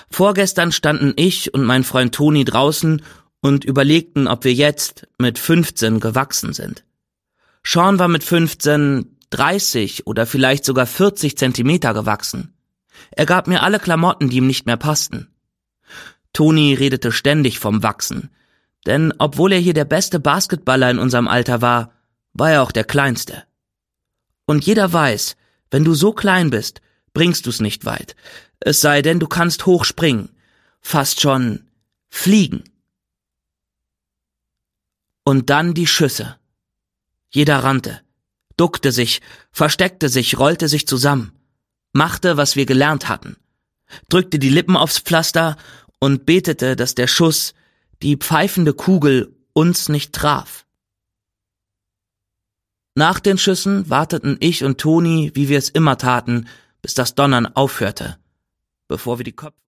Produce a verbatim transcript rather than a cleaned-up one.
Vorgestern standen ich und mein Freund Toni draußen und überlegten, ob wir jetzt mit fünfzehn gewachsen sind. Sean war mit fünfzehn dreißig oder vielleicht sogar vierzig Zentimeter gewachsen. Er gab mir alle Klamotten, die ihm nicht mehr passten. Toni redete ständig vom Wachsen, denn obwohl er hier der beste Basketballer in unserem Alter war, war er auch der Kleinste. Und jeder weiß, wenn du so klein bist, bringst du's nicht weit, es sei denn, du kannst hoch springen, fast schon fliegen. Und dann die Schüsse. Jeder rannte, duckte sich, versteckte sich, rollte sich zusammen, machte, was wir gelernt hatten, drückte die Lippen aufs Pflaster und betete, dass der Schuss, die pfeifende Kugel, uns nicht traf. Nach den Schüssen warteten ich und Toni, wie wir es immer taten, bis das Donnern aufhörte, bevor wir die Köpfe